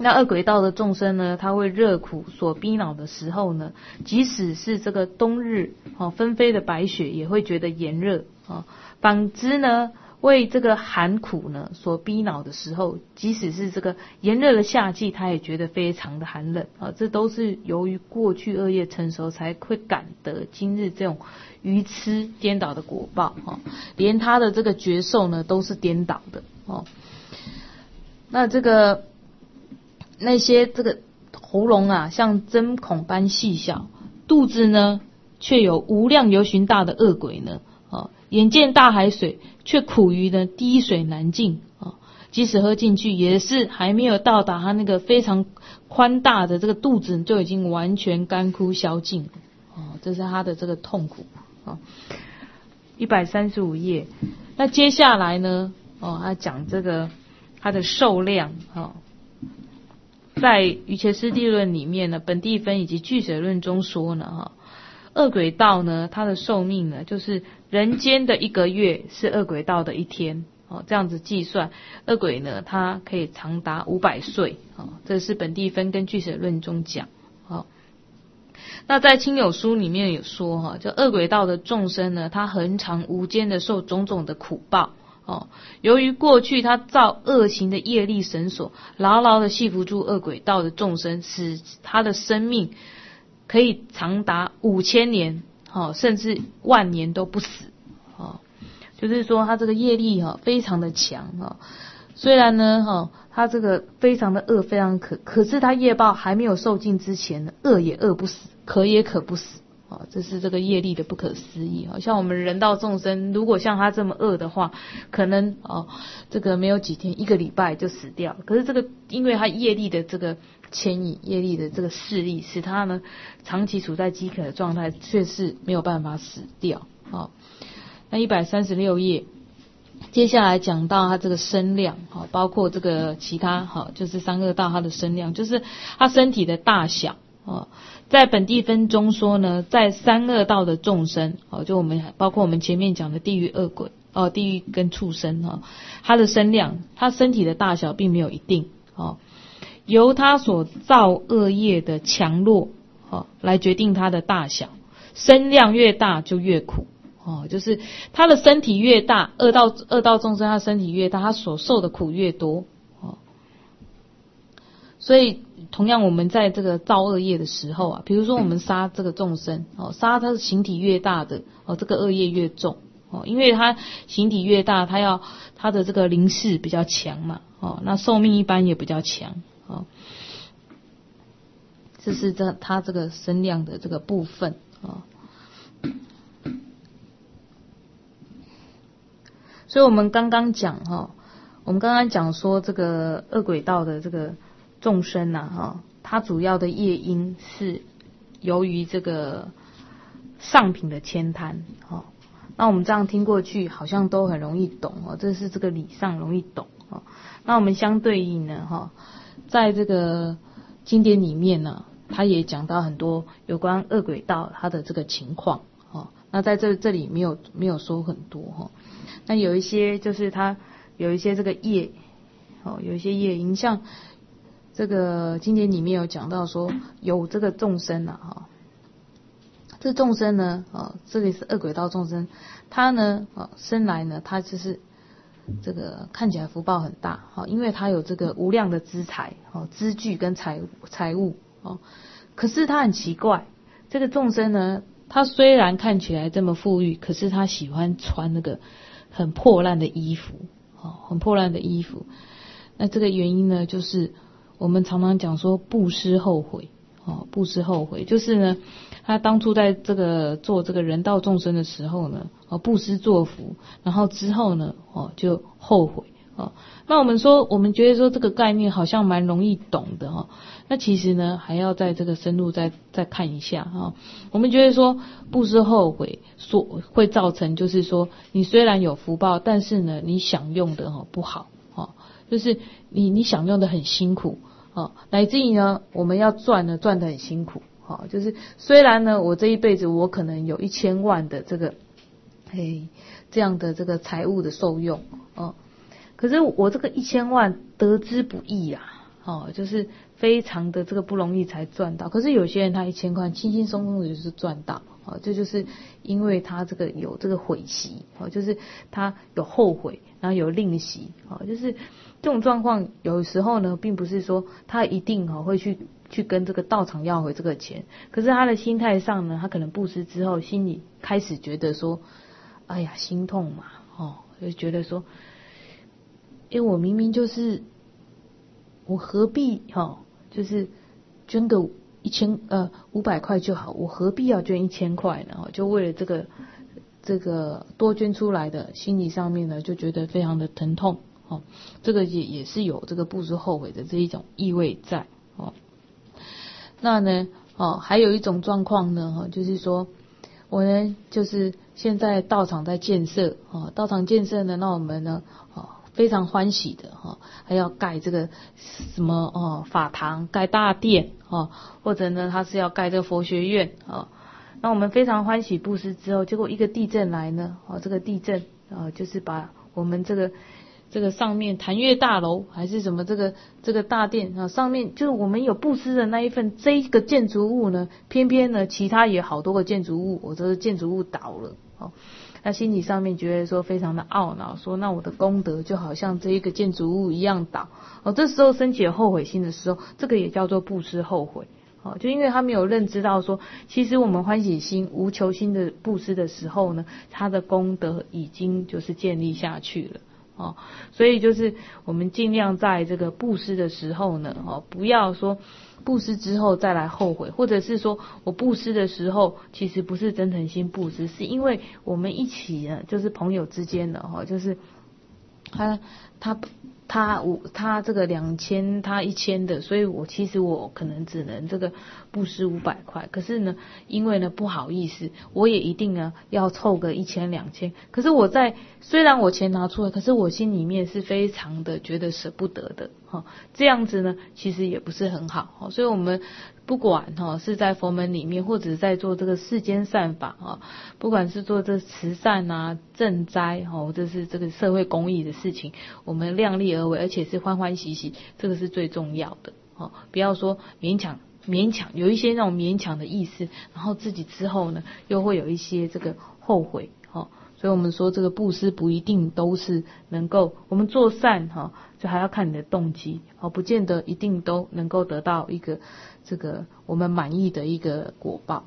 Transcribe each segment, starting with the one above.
那恶鬼道的众生呢，他为热苦所逼恼的时候呢，即使是这个冬日纷飞的白雪，也会觉得炎热啊。反之呢，为这个寒苦呢所逼恼的时候，即使是这个炎热的夏季，他也觉得非常的寒冷啊。这都是由于过去恶业成熟，才会感得今日这种愚痴颠倒的果报啊。连他的这个觉受呢，都是颠倒的哦。那这个那些这个喉咙啊，像针孔般细小，肚子呢却有无量游巡大的恶鬼呢，眼见大海水，却苦于呢滴水难进啊。即使喝进去，也是还没有到达他那个非常宽大的这个肚子，就已经完全干枯消尽啊。这是他的这个痛苦啊。135页，那接下来呢，他讲这个他的寿量啊。在瑜伽师地论里面呢，本地分以及俱舍论中说呢，恶鬼道呢，它的寿命呢，就是人间的1个月是恶鬼道的1天，这样子计算，恶鬼呢，它可以长达500岁，这是本地分跟俱舍论中讲，那在亲友书里面有说，就恶鬼道的众生呢，他恒常无间的受种种的苦报。由于过去他造恶行的业力绳索，牢牢的系缚住恶鬼道的众生，使他的生命可以长达5000年，甚至10000年都不死，就是说他这个业力非常的强，虽然呢他这个非常的恶，非常可是他业报还没有受尽之前呢，恶也恶不死，可也可不死。这是这个业力的不可思议。像我们人道众生，如果像他这么恶的话，可能这个没有几天，1个礼拜就死掉。可是这个因为他业力的这个牵引，业力的这个势力，使他呢长期处在饥渴的状态，却是没有办法死掉。那136页，接下来讲到他这个身量，包括这个其他就是三恶道他的身量，就是他身体的大小。在本地分中说呢，在三恶道的众生，就我们包括我们前面讲的地狱恶鬼，地狱跟畜生，他的身量，他身体的大小并没有一定，由他所造恶业的强弱，来决定他的大小。身量越大就越苦，就是他的身体越大，恶道众生他身体越大，他所受的苦越多。所以同样我们在这个造恶业的时候比如说我们杀这个众生，杀他的形体越大的，这个恶业越重，因为他形体越大，他的这个灵视比较强嘛，那寿命一般也比较强，这是他这个身量的这个部分。所以我们刚刚讲说这个恶鬼道的这个众生它主要的业因是由于这个上品的悭贪，那我们这样听过去好像都很容易懂，这是这个理上容易懂。那我们相对应呢，在这个经典里面呢，他也讲到很多有关恶鬼道它的这个情况，那在这里没有说很多，那有一些就是他有一些这个业，有一些业因，像这个经典里面有讲到说，有这个众生这众生呢，这里是恶鬼道众生，他呢，生来呢，他就是这个看起来福报很大，因为他有这个无量的资财，资具跟财物，可是他很奇怪，这个众生呢，他虽然看起来这么富裕，可是他喜欢穿那个很破烂的衣服，很破烂的衣服。那这个原因呢，就是我们常常讲说布施后悔，布施后悔，就是呢，他当初在这个做这个人道众生的时候呢，布施作福，然后之后呢，就后悔。那我们觉得说这个概念好像蛮容易懂的，那其实呢还要在这个深入再看一下。我们觉得说布施后悔会造成就是说你虽然有福报，但是呢你享用的不好，就是你享用的很辛苦，乃至于呢我们要赚得很辛苦，就是虽然呢我这一辈子我可能有1000万的这个这样的这个财务的受用，可是我这个1000万得之不易啊， 就是非常的这个不容易才赚到。可是有些人他1000块轻轻松松的就是赚到，这就是因为他这个有这个悔惜，就是他有后悔，然后有吝惜，就是这种状况有时候呢，并不是说他一定会去跟这个道场要回这个钱，可是他的心态上呢，他可能布施之后，心里开始觉得说，哎呀心痛嘛，就觉得说，我明明就是我何必就是捐个500块就好，我何必要捐1000块呢？就为了这个多捐出来的，心理上面呢就觉得非常的疼痛，这个也是有这个布施后悔的这一种意味在。那呢还有一种状况呢，就是说我呢就是现在道场在建设，道场建设呢，那我们呢非常欢喜的还要盖这个什么法堂，盖大殿或者呢他是要盖这个佛学院那我们非常欢喜布施之后，结果一个地震来呢这个地震就是把我们这个上面坛月大楼还是什么这个大殿上面就是我们有布施的那一份这一个建筑物呢，偏偏呢其他也好多个建筑物，我这个建筑物倒了那心理上面觉得说非常的懊恼，说那我的功德就好像这一个建筑物一样倒这时候升起了后悔心的时候，这个也叫做布施后悔就因为他没有认知到说，其实我们欢喜心无求心的布施的时候呢，他的功德已经就是建立下去了所以就是我们尽量在这个布施的时候呢不要说布施之后再来后悔，或者是说我布施的时候其实不是真诚心布施，是因为我们一起呢就是朋友之间的就是他这个2000他1000的，所以其实我可能只能这个布施500块，可是呢因为呢不好意思，我也一定呢要凑个1000、2000，可是虽然我钱拿出来，可是我心里面是非常的觉得舍不得的这样子呢其实也不是很好所以我们不管是在佛门里面，或者在做这个世间善法不管是做这慈善啊、赈灾或者是这个社会公益的事情，我们量力而为，而且是欢欢喜喜，这个是最重要的不要说勉强有一些那种勉强的意思，然后自己之后呢又会有一些这个后悔所以我们说这个布施不一定都是能够，我们做善就还要看你的动机不见得一定都能够得到一个这个我们满意的一个果报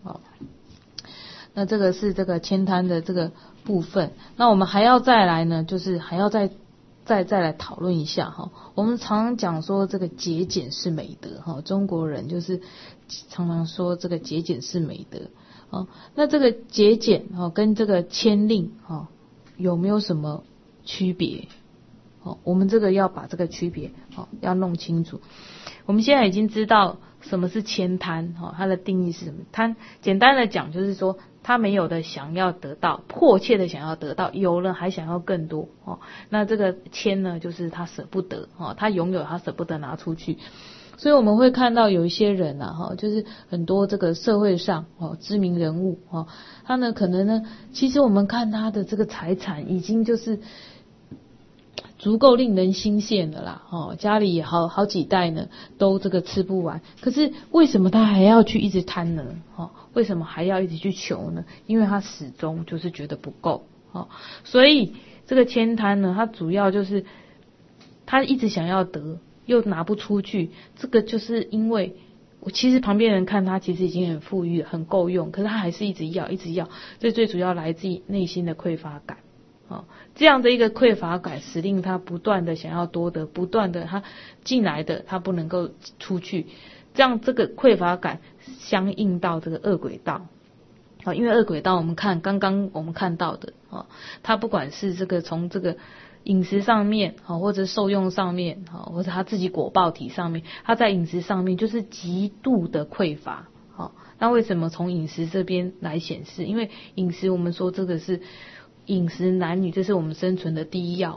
那这个是这个悭贪的这个部分。那我们还要再来呢，就是还要再来讨论一下我们常常讲说这个节俭是美德中国人就是常常说这个节俭是美德那这个节俭跟这个谦令有没有什么区别我们这个要把这个区别要弄清楚。我们现在已经知道什么是悭贪它的定义是什么。贪简单的讲就是说他没有的想要得到，迫切的想要得到，有了还想要更多那这个谦呢就是他舍不得他拥有他舍不得拿出去。所以我们会看到有一些人就是很多这个社会上知名人物他呢可能呢，其实我们看他的这个财产已经就是足够令人心羡的啦家里也好几代呢都这个吃不完，可是为什么他还要去一直贪呢为什么还要一直去求呢？因为他始终就是觉得不够所以这个悭贪呢，他主要就是他一直想要得又拿不出去，这个就是因为其实旁边人看他其实已经很富裕很够用，可是他还是一直要，这最主要来自于内心的匮乏感这样的一个匮乏感使令他不断的想要多得，不断的他进来的他不能够出去，这样这个匮乏感相应到这个恶轨道因为恶轨道我们看刚刚我们看到的他不管是这个从这个饮食上面或者受用上面或者他自己果报体上面，他在饮食上面就是极度的匮乏那为什么从饮食这边来显示？因为饮食我们说这个是饮食男女，这是我们生存的第一要务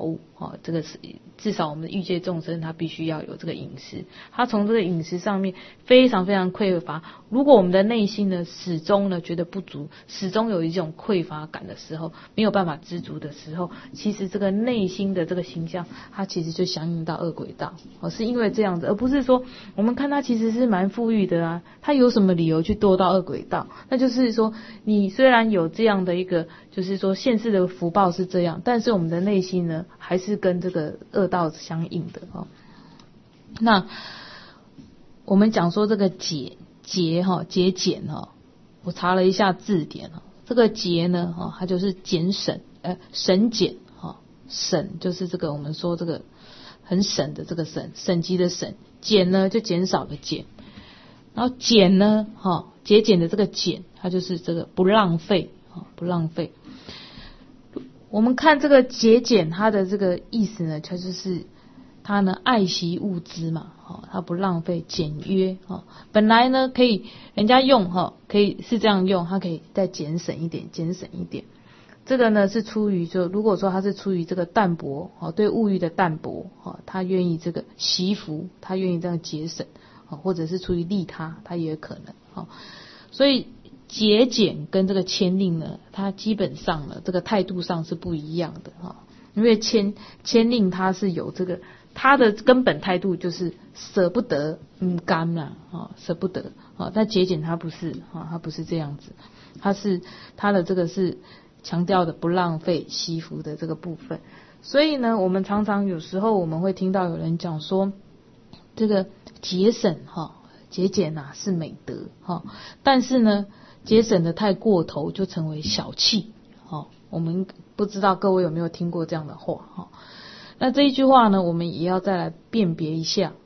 这个是至少我们的欲界众生他必须要有这个饮食，他从这个饮食上面非常非常匮乏。如果我们的内心呢始终呢觉得不足，始终有一种匮乏感的时候，没有办法知足的时候，其实这个内心的这个形象它其实就相应到恶鬼道，是因为这样子，而不是说我们看他其实是蛮富裕的啊，他有什么理由去堕到恶鬼道？那就是说你虽然有这样的一个就是说现世的福报是这样，但是我们的内心呢还是跟这个恶道相应的。那我们讲说这个节俭，我查了一下字典，这个节呢它就是俭省，省俭，省就是这个我们说这个很省的这个省级的省，减呢就减少的减，然后俭呢节俭的这个俭，它就是这个不浪费，不浪费。我们看这个节俭，它的这个意思呢，它就是它呢爱惜物资嘛，它不浪费，简约，本来呢可以人家用可以是这样用，它可以再节省一点。这个呢是出于就如果说他是出于这个淡泊，对物欲的淡泊，他愿意这个惜福，他愿意这样节省，或者是出于利他，他也有可能。所以节俭跟这个谦令呢，它基本上呢这个态度上是不一样的，因为谦令它是有这个它的根本态度就是舍不得，甘啦，舍不得，但节俭它不是，它不是这样子，它的这个是强调的不浪费惜福的这个部分。所以呢我们常常有时候我们会听到有人讲说这个节省节俭是美德，但是呢节省的太过头就成为小气，我们不知道各位有没有听过这样的话。那这一句话呢我们也要再来辨别一下。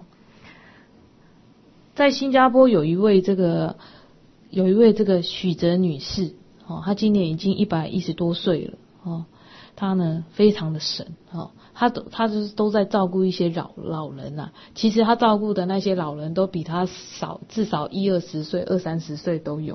在新加坡有一位这个许哲女士，她今年已经110多岁了，她呢非常的省，她都在照顾一些老人啊，其实她照顾的那些老人都比她少，至少20-20岁、20-30岁都有。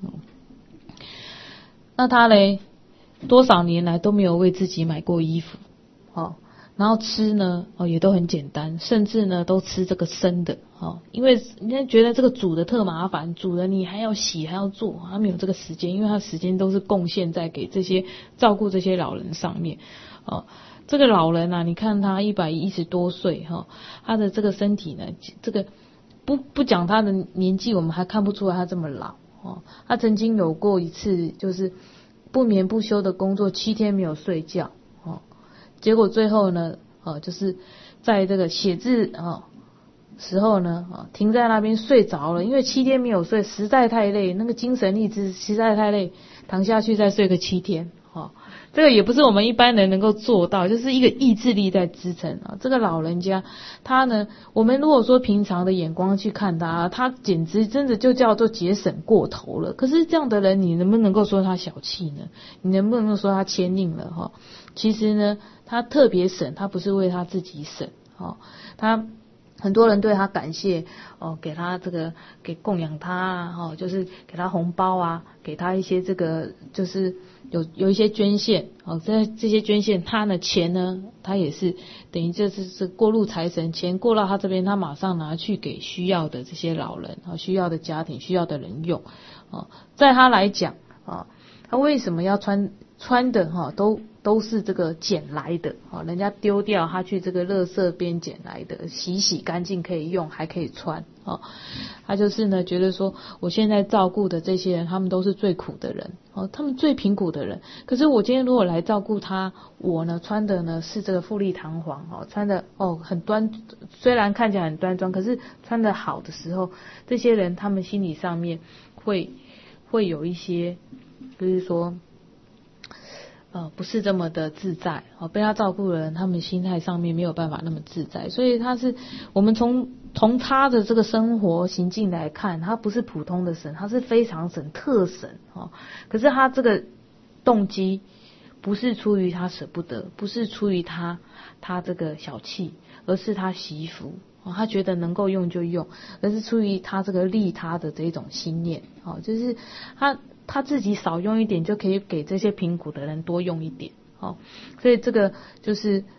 那她嘞多少年来都没有为自己买过衣服，然后吃呢也都很简单，甚至呢都吃这个生的，因为人家觉得这个煮的特麻烦，煮的你还要洗还要做，他没有这个时间，因为他时间都是贡献在给这些照顾这些老人上面。这个老人啊，你看他110多岁，他的这个身体呢，这个不讲他的年纪，我们还看不出来他这么老。他曾经有过一次就是不眠不休的工作，7天没有睡觉，结果最后呢就是在这个写字时候呢停在那边睡着了，因为7天没有睡实在太累，那个精神力实在太累，躺下去再睡个7天。这个也不是我们一般人能够做到，就是一个意志力在支撑这个老人家他呢，我们如果说平常的眼光去看他简直真的就叫做节省过头了。可是这样的人你能不能够说他小气呢？你能不能够说他谦令了？其实呢他特别省，他不是为他自己省，他很多人对他感谢给他这个给供养他就是给他红包啊，给他一些这个就是有一些捐献这些捐献他的钱呢，他也是等于就是过路财神，钱过到他这边，他马上拿去给需要的这些老人需要的家庭需要的人用在他来讲他为什么要穿的都是这个捡来的人家丢掉他去这个垃圾边捡来的，洗干净可以用还可以穿他就是呢觉得说我现在照顾的这些人他们都是最苦的人他们最贫苦的人，可是我今天如果来照顾他，我呢穿的呢是这个富丽堂皇穿的很虽然看起来很端庄，可是穿的好的时候，这些人他们心理上面会有一些就是说不是这么的自在被他照顾的人他们心态上面没有办法那么自在，所以我们从他的这个生活行径来看，他不是普通的省，他是非常省特省可是他这个动机不是出于他舍不得，不是出于他这个小气，而是他惜福他觉得能够用就用，而是出于他这个利他的这种心念就是他自己少用一点就可以给这些贫苦的人多用一点所以这个就是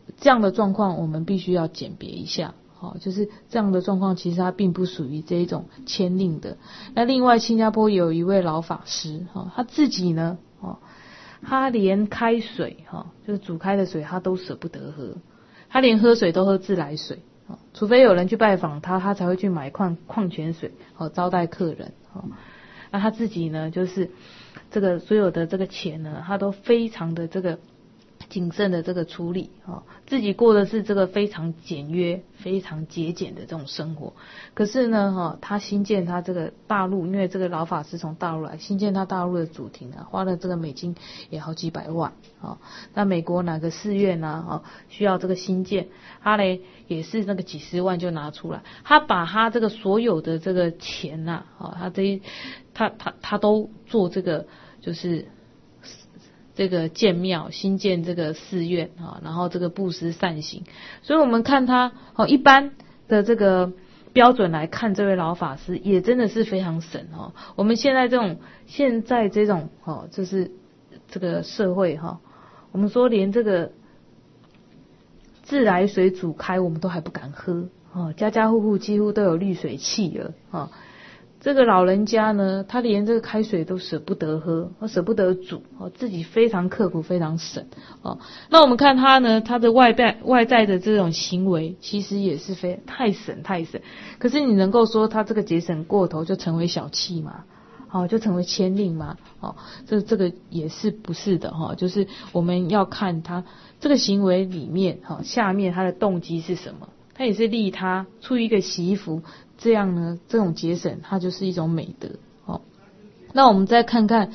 这样的状况我们必须要鉴别一下。就是这样的状况，其实它并不属于这一种牵令的。那另外，新加坡有一位老法师，他自己呢，他连开水，就是煮开的水，他都舍不得喝，他连喝水都喝自来水，除非有人去拜访他，他才会去买矿泉水，招待客人。那他自己呢，就是这个所有的这个钱呢，他都非常的这个谨慎的这个处理，自己过的是这个非常简约、非常节俭的这种生活。可是呢，他新建他这个大陆，因为这个老法师从大陆来，新建他大陆的主庭啊，花了这个美金也好几百万啊。那美国哪个寺院啊，需要这个新建，他嘞也是那个几十万就拿出来，他把他这个所有的这个钱呐，他都做这个就是这个建庙、新建这个寺院啊，然后这个布施善行，所以我们看他一般的这个标准来看，这位老法师也真的是非常省哦。我们现在这种就是这个社会我们说连这个自来水煮开我们都还不敢喝家家户户几乎都有滤水器了这个老人家呢，他连这个开水都舍不得喝，舍不得煮，自己非常刻苦，非常省那我们看他呢，他的外在的这种行为，其实也是太省。可是你能够说他这个节省过头就成为小气吗？就成为牵令吗？这个也是不是的就是我们要看他这个行为里面下面他的动机是什么？他也是利他出于一个习福。这样呢，这种节省它就是一种美德那我们再看看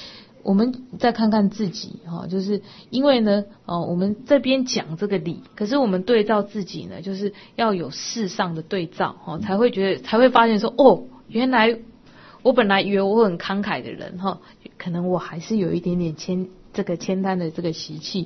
自己就是因为呢我们这边讲这个理，可是我们对照自己呢，就是要有事上的对照才会发现说原来我本来以为我很慷慨的人可能我还是有一点点牵贪的这个习气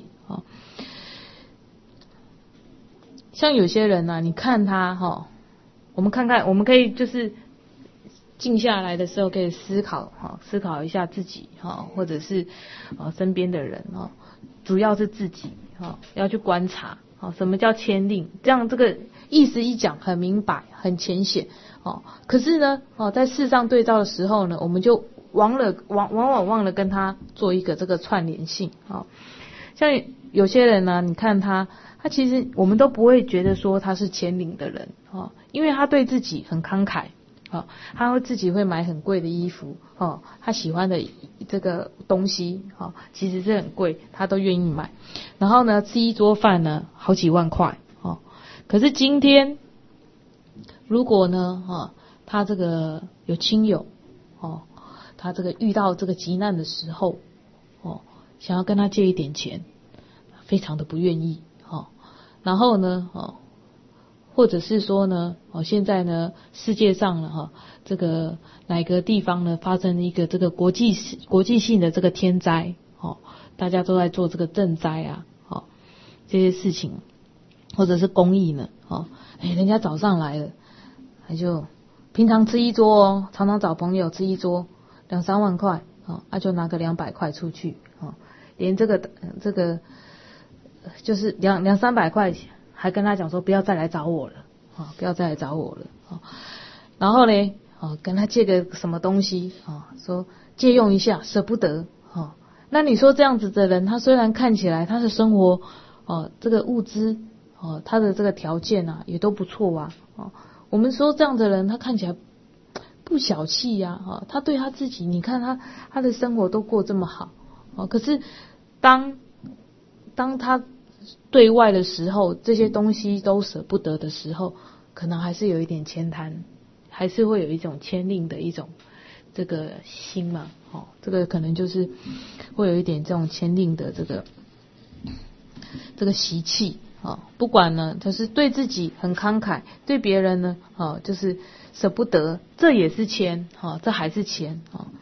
像有些人你看他我们看看，我们可以就是静下来的时候，可以思考一下自己或者是身边的人主要是自己要去观察什么叫牵令，这样这个意思一讲很明白，很浅显可是呢在事上对照的时候呢，我们就往往忘了跟他做一个这个串联性像有些人呢，你看他其实我们都不会觉得说他是牵令的人因为他对自己很慷慨他自己会买很贵的衣服他喜欢的这个东西其实是很贵，他都愿意买。然后呢，吃一桌饭呢好几万块可是今天如果呢他这个有亲友他这个遇到这个急难的时候想要跟他借一点钱，非常的不愿意然后呢或者是说呢现在呢世界上呢这个哪个地方呢发生一个这个国际性的这个天灾大家都在做这个赈灾这些事情，或者是公益呢人家找上来了，他就平常吃一桌常常找朋友吃一桌2-3万块就拿个200块出去连这个就是200-300块还跟他讲说不要再来找我了然后呢跟他借个什么东西说借用一下，舍不得那你说这样子的人，他虽然看起来他的生活这个物资他的这个条件也都不错我们说这样的人他看起来不小气他对他自己，你看他的生活都过这么好可是当他对外的时候，这些东西都舍不得的时候，可能还是有一点牵贪，还是会有一种牵令的一种这个心嘛这个可能就是会有一点这种牵令的这个习气不管呢就是对自己很慷慨，对别人呢就是舍不得，这也是牵这还是牵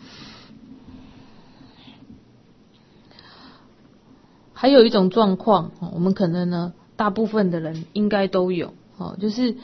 还有一种状况我们可能呢大部分的人应该都有就是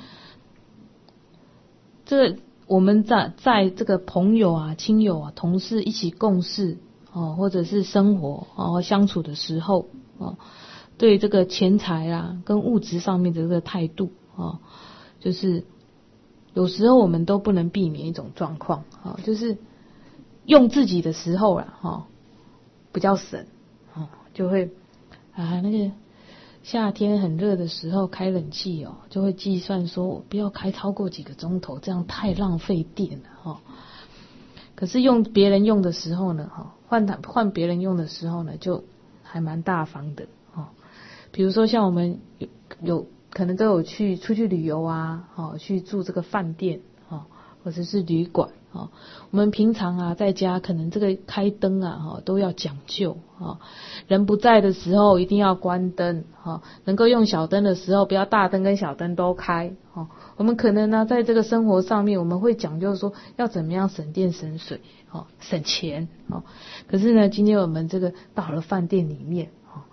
这我们在这个朋友亲友同事一起共事或者是生活相处的时候对这个钱财啦跟物质上面的这个态度就是有时候我们都不能避免一种状况就是用自己的时候啦比较省就会那个夏天很热的时候开冷气就会计算说我不要开超过几个钟头，这样太浪费电了可是用别人用的时候呢换别人用的时候呢就还蛮大方的比如说像我们有可能都有出去旅游去住这个饭店或者是旅馆我们平常在家可能这个开灯都要讲究人不在的时候一定要关灯能够用小灯的时候不要大灯跟小灯都开我们可能呢在这个生活上面我们会讲究说要怎么样省电省水省钱可是呢今天我们这个到了饭店里面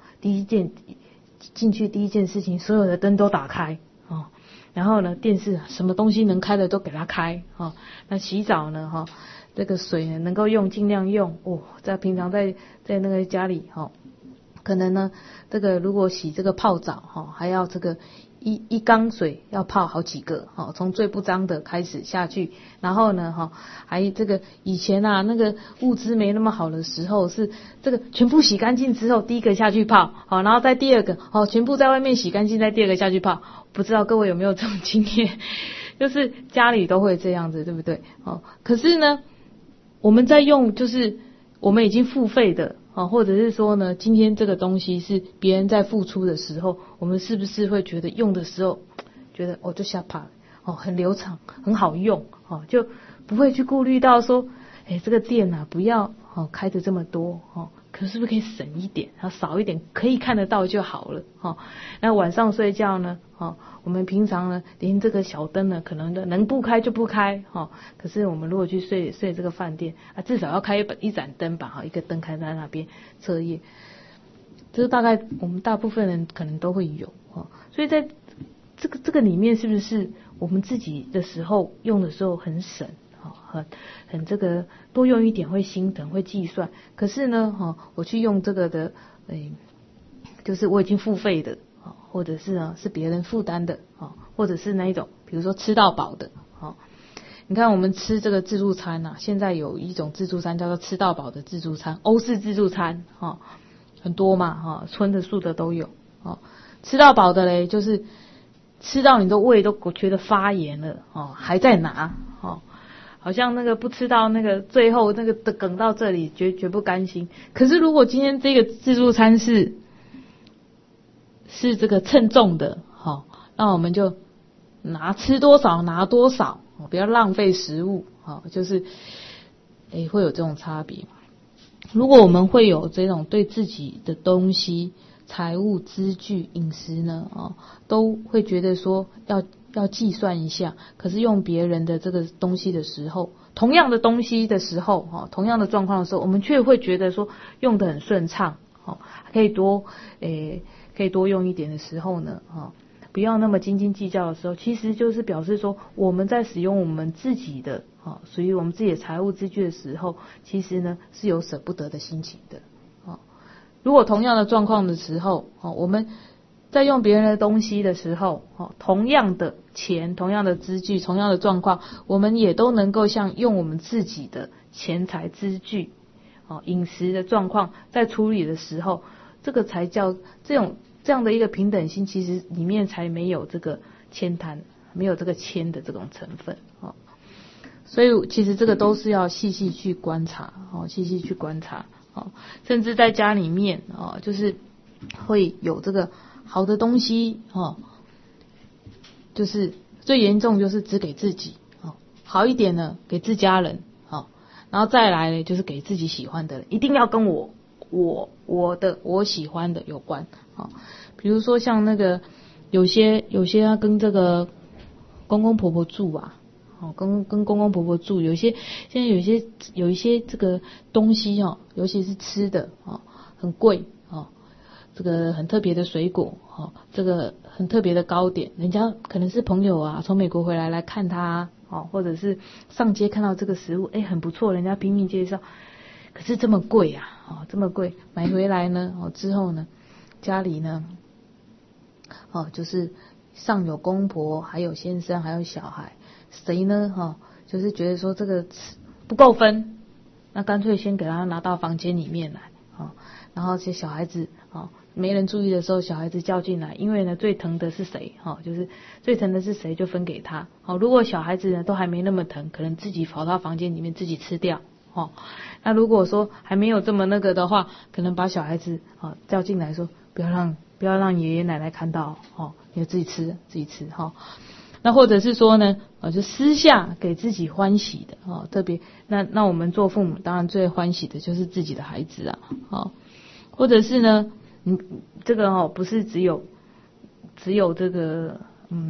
进去第一件事情所有的灯都打开然后呢电视什么东西能开的都给它开那洗澡呢这个水呢能够用尽量用在平常在那个家里可能呢这个如果洗这个泡澡还要这个一缸水要泡好几个从最不脏的开始下去，然后呢还这个以前那个物资没那么好的时候是这个全部洗干净之后第一个下去泡然后再第二个全部在外面洗干净再第二个下去泡，不知道各位有没有这种经验就是家里都会这样子对不对可是呢我们在用就是我们已经付费的或者是说呢今天这个东西是别人在付出的时候，我们是不是会觉得用的时候觉得就下怕很流畅很好用就不会去顾虑到说这个电不要开得这么多可是不是可以省一点少一点可以看得到就好了那晚上睡觉呢我们平常呢连这个小灯呢可能能不开就不开可是我们如果去睡这个饭店至少要开一盏灯吧一个灯开在那边彻夜，这大概我们大部分人可能都会有所以在这个里面是不是我们自己的时候用的时候很省很这个多用一点会心疼会计算，可是呢我去用这个的就是我已经付费的或者是是别人负担的或者是那一种比如说吃到饱的你看我们吃这个自助餐现在有一种自助餐叫做吃到饱的自助餐，欧式自助餐很多嘛荤的素的都有吃到饱的嘞就是吃到你的胃都觉得发炎了还在拿好像那个不吃到那个最后那个的梗到这里绝不甘心。可是如果今天这个自助餐是这个称重的那我们就吃多少拿多少不要浪费食物就是会有这种差别。如果我们会有这种对自己的东西财务资具饮食呢都会觉得说要计算一下，可是用别人的这个东西的时候，同样的东西的时候同样的状况的时候，我们却会觉得说用得很顺畅可以多用一点的时候呢不要那么斤斤计较的时候，其实就是表示说我们在使用我们自己的属于我们自己的财务资具的时候，其实呢是有舍不得的心情的如果同样的状况的时候我们在用别人的东西的时候同样的钱同样的资具同样的状况，我们也都能够像用我们自己的钱财资具饮食的状况在处理的时候，这个才叫这样的一个平等心，其实里面才没有这个悭贪，没有这个悭的这种成分所以其实这个都是要细细去观察细细去观察甚至在家里面就是会有这个好的东西就是最严重就是只给自己好一点呢给自家人然后再来呢就是给自己喜欢的人，一定要跟我喜欢的有关比如说像那个有些他跟这个公公婆婆住跟公公婆婆住，现在有一些这个东西尤其是吃的很贵这个很特别的水果这个很特别的糕点，人家可能是朋友从美国回来看他或者是上街看到这个食物很不错，人家拼命介绍，可是这么贵这么贵，买回来呢之后呢， 家里呢，就是上有公婆，还有先生，还有小孩，谁呢就是觉得说这个不够分，那干脆先给他拿到房间里面来然后这小孩子没人注意的时候，小孩子叫进来，因为呢最疼的是谁就是最疼的是谁就分给他如果小孩子呢都还没那么疼，可能自己跑到房间里面自己吃掉那如果说还没有这么那个的话，可能把小孩子叫进来说不要让爷爷奶奶看到你自己吃那或者是说呢就私下给自己欢喜的特别那我们做父母当然最欢喜的就是自己的孩子或者是呢这个不是只有这个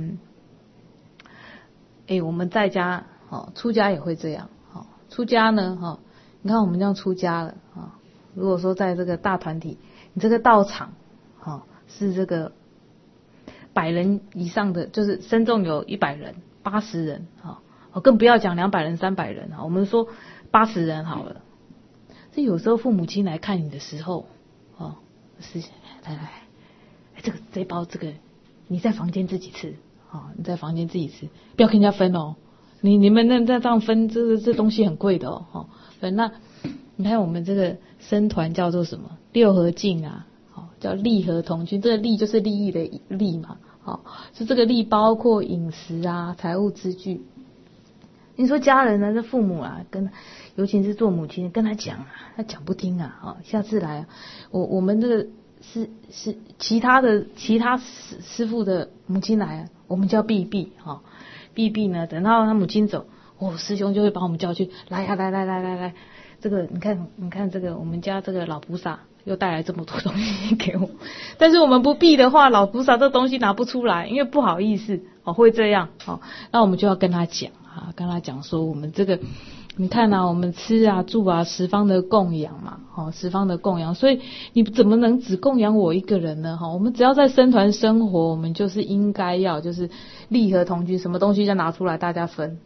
我们在家出家也会这样出家呢你看我们这样出家了如果说在这个大团体，你这个道场是这个100人以上的，就是身众有100人、80人更不要讲200人、300人我们说80人好了。这有时候父母亲来看你的时候是来这包这个你在房间自己吃你在房间自己吃，不要跟人家分你们那这样分，这东西很贵的对，那你看我们这个僧团叫做什么？6合敬叫利合同居，这个利就是利益的利嘛是这个利包括饮食财务支据。你说家人呢，这父母尤其是做母亲跟他讲他讲不听下次来我们这个是其他师父的母亲来我们叫避避避避呢，等到他母亲走师兄就会把我们叫去来，这个你看这个我们家这个老菩萨又带来这么多东西给我，但是我们不避的话，老菩萨这东西拿不出来，因为不好意思会这样那我们就要跟他讲说我们这个你看我们吃住十方的供养嘛十方的供养，所以你怎么能只供养我一个人呢我们只要在僧团生活，我们就是应该要就是利合同居，什么东西就拿出来大家分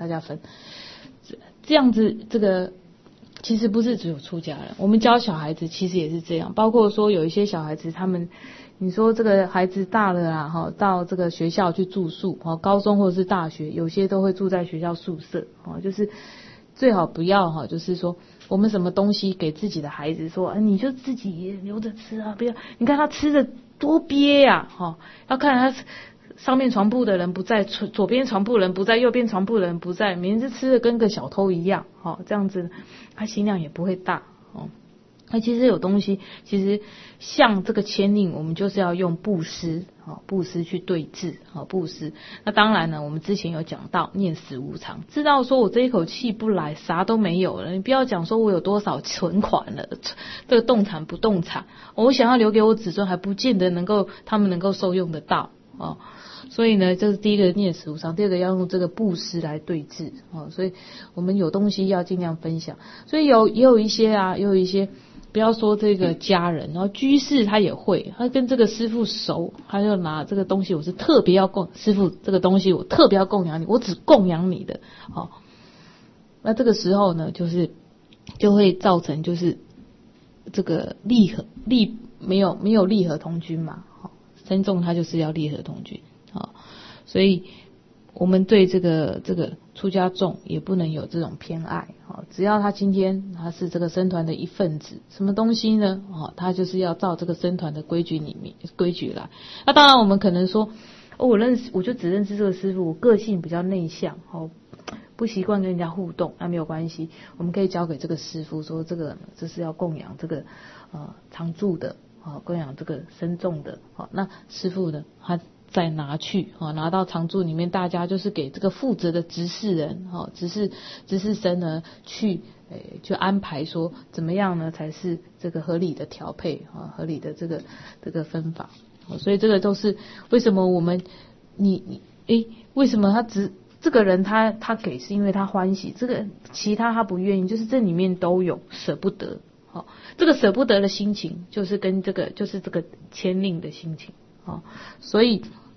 这样子。这个其实不是只有出家人，我们教小孩子其实也是这样，包括说有一些小孩子他们你说这个孩子大了到这个学校去住宿高中或者是大学，有些都会住在学校宿舍就是最好不要就是说我们什么东西给自己的孩子说你就自己留着吃不要你看他吃的多憋要看他上面床铺的人不在，左边床铺人不在，右边床铺人不在，每天吃的跟个小偷一样这样子他心量也不会大那其实有东西，其实像这个牵令，我们就是要用布施布施去对治布施。那当然呢，我们之前有讲到念死无常，知道说我这一口气不来，啥都没有了，你不要讲说我有多少存款了，这个动产不动产，我想要留给我子孙，还不见得他们能够受用得到所以呢，这是第一个念死无常，第二个要用这个布施来对治所以我们有东西要尽量分享。所以也有一些不要说这个家人，然后居士他也会，他跟这个师父熟，他就拿这个东西，我是特别要师父这个东西我特别要供养你，我只供养你的那这个时候呢，就会造成就是这个没有利合同居嘛僧众他就是要利合同居所以我们对这个出家众也不能有这种偏爱只要他今天他是这个僧团的一份子，什么东西呢他就是要照这个僧团的规矩来。那当然我们可能说我就只认识这个师父，我个性比较内向不习惯跟人家互动，那没有关系，我们可以交给这个师父说这是要供养这个常住的供养这个僧众的那师父呢他再拿去拿到常住里面，大家就是给这个负责的执事人执事僧呢去安排说怎么样呢才是这个合理的调配合理的这个分法所以这个都是为什么我们为什么这个人他给是因为他欢喜，这个其他他不愿意，就是这里面都有舍不得这个舍不得的心情就是跟这个牵令的心情所以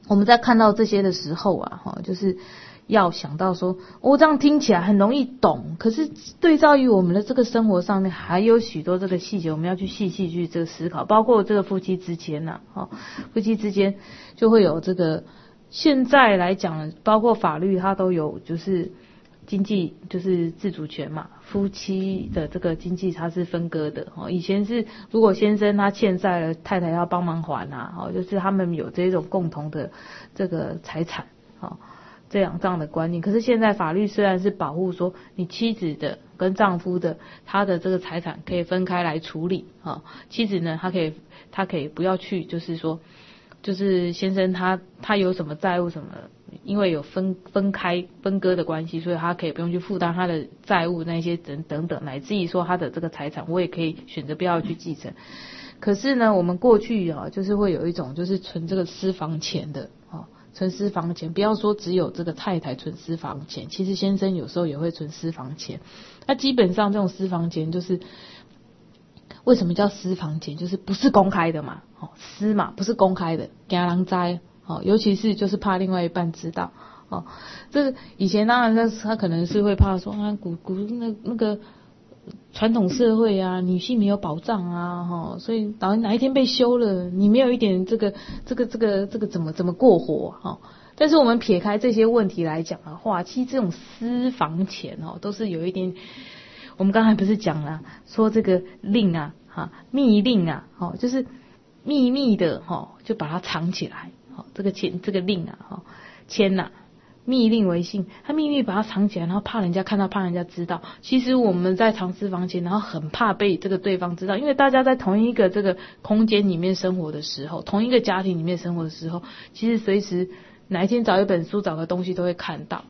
我们在看到这些的时候啊，就是要想到说，这样听起来很容易懂，可是对照于我们的这个生活上面，还有许多这个细节，我们要去细细去这个思考，包括这个夫妻之间呐，夫妻之间就会有这个，现在来讲，包括法律它都有，就是经济就是自主权嘛，夫妻的这个经济它是分割的，以前是如果先生他欠债了，太太要帮忙还啊，就是他们有这种共同的这个财产，这样的观念。可是现在法律虽然是保护说你妻子的跟丈夫的他的这个财产可以分开来处理，妻子呢他可以不要去，就是说就是先生他有什么债务什么，因为有分割的关系，所以他可以不用去负担他的债务那些等等，乃至于说他的这个财产我也可以选择不要去继承。可是呢，我们过去就是会有一种就是存这个私房钱的，存私房钱，不要说只有这个太太存私房钱，其实先生有时候也会存私房钱。那基本上这种私房钱就是为什么叫私房钱，就是不是公开的嘛，私嘛不是公开的，怕人知，尤其是就是怕另外一半知道，这个以前当然他可能是会怕说那个传统社会啊，女性没有保障啊，所以哪一天被休了，你没有一点这个怎么过活，但是我们撇开这些问题来讲的话，其实这种私房钱都是有一点，我们刚才不是讲了，说这个令啊，密令啊，就是秘密的就把它藏起来，这个钱这个令啊，签呐。密令为信，他秘密把它藏起来，然后怕人家看到，怕人家知道。其实我们在藏私房钱，然后很怕被这个对方知道，因为大家在同一个这个空间里面生活的时候，同一个家庭里面生活的时候，其实随时哪一天找一本书，找个东西都会看到。